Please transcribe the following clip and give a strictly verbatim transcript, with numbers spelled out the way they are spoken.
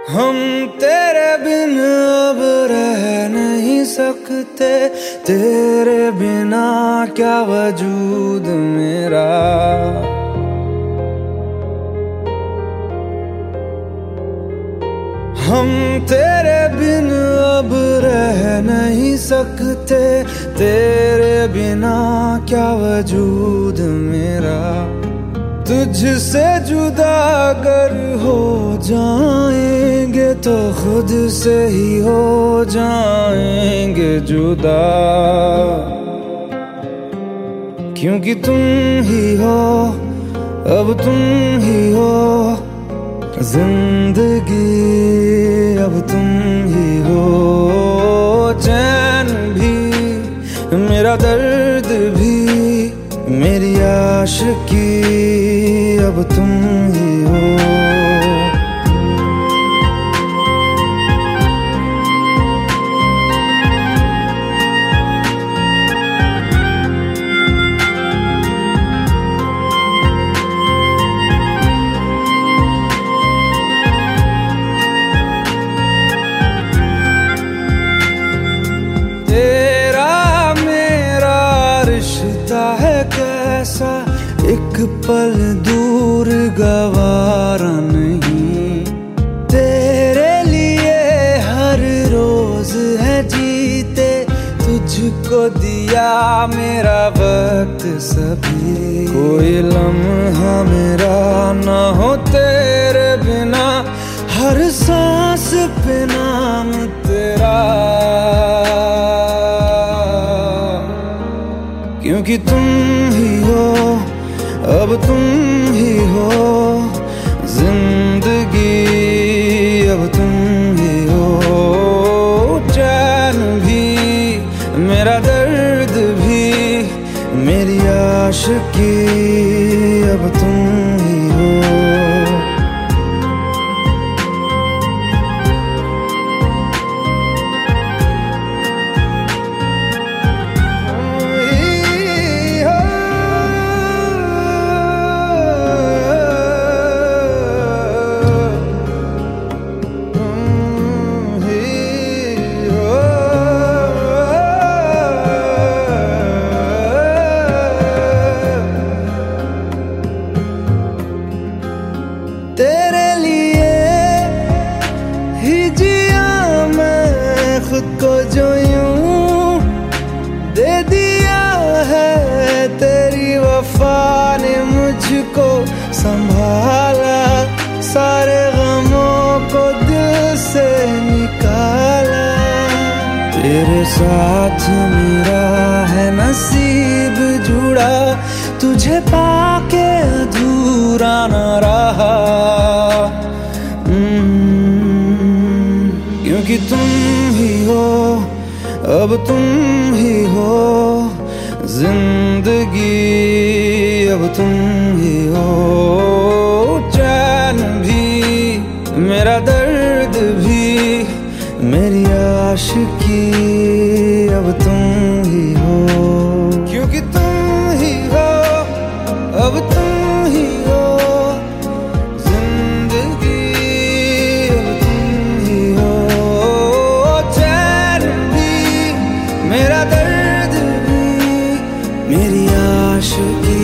हम तेरे बिन अब रह नहीं सकते, तेरे बिना क्या वजूद मेरा। हम तेरे बिन अब रह नहीं सकते, तेरे बिना क्या वजूद मेरा। तुझसे जुदा अगर हो जाएंगे तो खुद से ही हो जाएंगे जुदा, क्योंकि तुम ही हो, अब तुम ही हो जिंदगी, अब तुम ही हो। चैन भी मेरा दर्द भी मेरी आशिकी, अब तुम ही हो। तेरा मेरा रिश्ता है कैसा, एक पल दूर गवारा नहीं। तेरे लिए हर रोज है जीते, तुझको दिया मेरा वक्त सभी। कोई लम्हा मेरा ना हो तेरे बिना, हर सांस पे नाम तेरा, क्योंकि तुम ही हो, अब तुम ही हो जिंदगी, अब तुम ही हो। चैन भी मेरा दर्द भी मेरी आशिकी, अब तुम ही हो। तेरे लिए ही जिया मैं खुद को, जो यूं दे दिया है तेरी वफा ने मुझको संभाला। सारे गमों को दिल से निकाला, तेरे साथ मेरा है नसीब जुड़ा, तुझे पाके अधूरा न रहा। क्योंकि तुम ही हो, अब तुम ही हो जिंदगी, अब तुम ही हो। चैन भी मेरा दर्द भी मेरी आशिकी, अब तुम ही हो, क्योंकि तुम ही हो, अब तुम ही हो जिंदगी, अब तुम ही हो। चैन भी मेरा दर्द भी मेरी आशिकी।